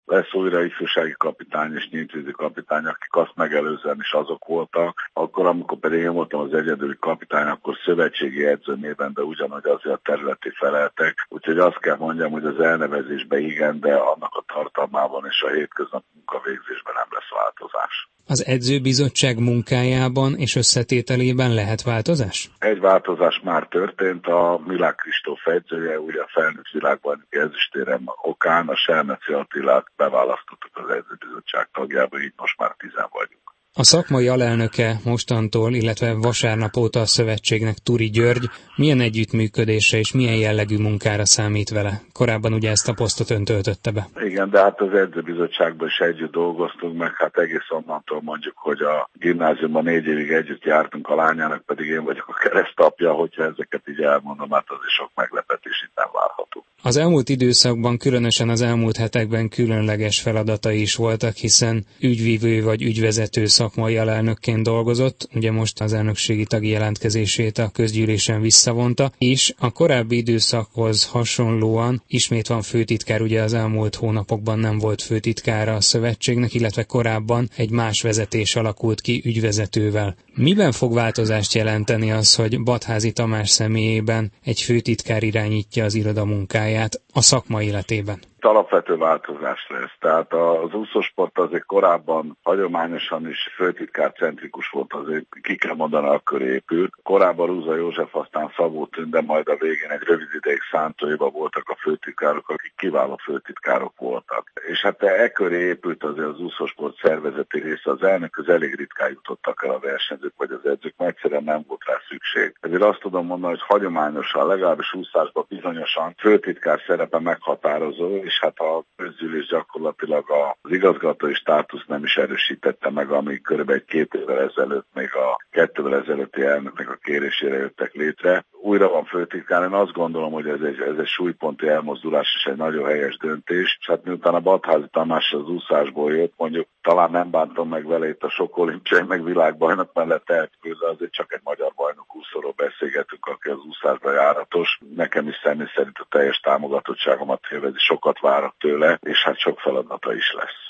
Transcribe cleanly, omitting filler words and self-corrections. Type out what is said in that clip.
lesz újra ifjúsági kapitány és nyíltvízi kapitány, akik azt megelőzően is azok voltak. Akkor, amikor pedig én voltam az egyedüli kapitány, akkor szövetségi edző néven, de ugyanúgy azért a területi feleltek. Úgyhogy azt kell mondjam, hogy az elnevezésben igen, de annak a tartalmában és a hétköznapi munkavégzésben nem lesz változás. Az edzőbizottság munkájában és összetételében lehet változás? Egy változás már történt, a Milák Kristóf edzője, ugye a felnőtt világbajnoki ezüstérem okán a Selmeci Attilát beválasztottuk az edzőbizottság tagjába, így most már 10 vagyunk. A szakmai alelnöke mostantól, illetve vasárnap óta a szövetségnek Turi György. Milyen együttműködésre és milyen jellegű munkára számít vele? Korábban ugye ezt a posztot ön töltötte be. Igen, de hát az edzőbizottságban is együtt dolgoztunk, meg hát egész onnantól mondjuk, hogy a gimnáziumban 4 évig együtt jártunk, a lányának pedig én vagyok a keresztapja, hogyha ezeket így elmondom, hát azért sok meglepetés itt nem várható. Az elmúlt időszakban, különösen az elmúlt hetekben különleges feladatai is voltak, hiszen ügyvívő vagy ügyvezető szakmai alelnökként dolgozott, ugye most az elnökségi tagi jelentkezését a közgyűlésen visszavonta, és a korábbi időszakhoz hasonlóan ismét van főtitkár, ugye az elmúlt hónapokban nem volt főtitkára a szövetségnek, illetve korábban egy más vezetés alakult ki ügyvezetővel. Miben fog változást jelenteni az, hogy Battházy Tamás személyében egy főtitkár irányítja az iroda munkáját a szakma életében? Alapvető változás lesz. Tehát az úszósport azért korábban hagyományosan is főtitkárcentrikus volt, azért ki kell mondani, akkor épült. Korábban Rúza József, aztán Szabó Tünde, majd a végén egy rövid ideig Szántóiba voltak a főtitkárok, akik kiváló főtitkárok voltak. És hát ekköré épült azért az úszósport szervezeti része, az elnökhöz elég ritkán jutottak el a versenyzők vagy az edzők, mert egyszerűen nem volt rá szükség. Ezért azt tudom mondani, hogy hagyományosan, legalábbis úszásban bizonyosan főtitkár szerepe meghatározó, és hát a közgyűlés gyakorlatilag az igazgatói státuszt nem is erősítette meg, ami körülbelül 2 évvel ezelőtt, még a 2 évvel ezelőtti elnöknek a kérésére jöttek létre. Újra van főtitkár, én azt gondolom, hogy ez egy súlyponti elmozdulás és egy nagyon helyes döntés. És hát miután a Battházy Tamás az úszásból jött, mondjuk talán nem bántom meg vele itt a sok olimpiai meg világbajnok mellett elkülönül, azért csak egy magyar bajnok úszóról beszélgetünk, aki az úszásba járatos. Nekem is személy szerint a teljes támogatottságomat élvezi, sokat várok tőle, és hát sok feladata is lesz.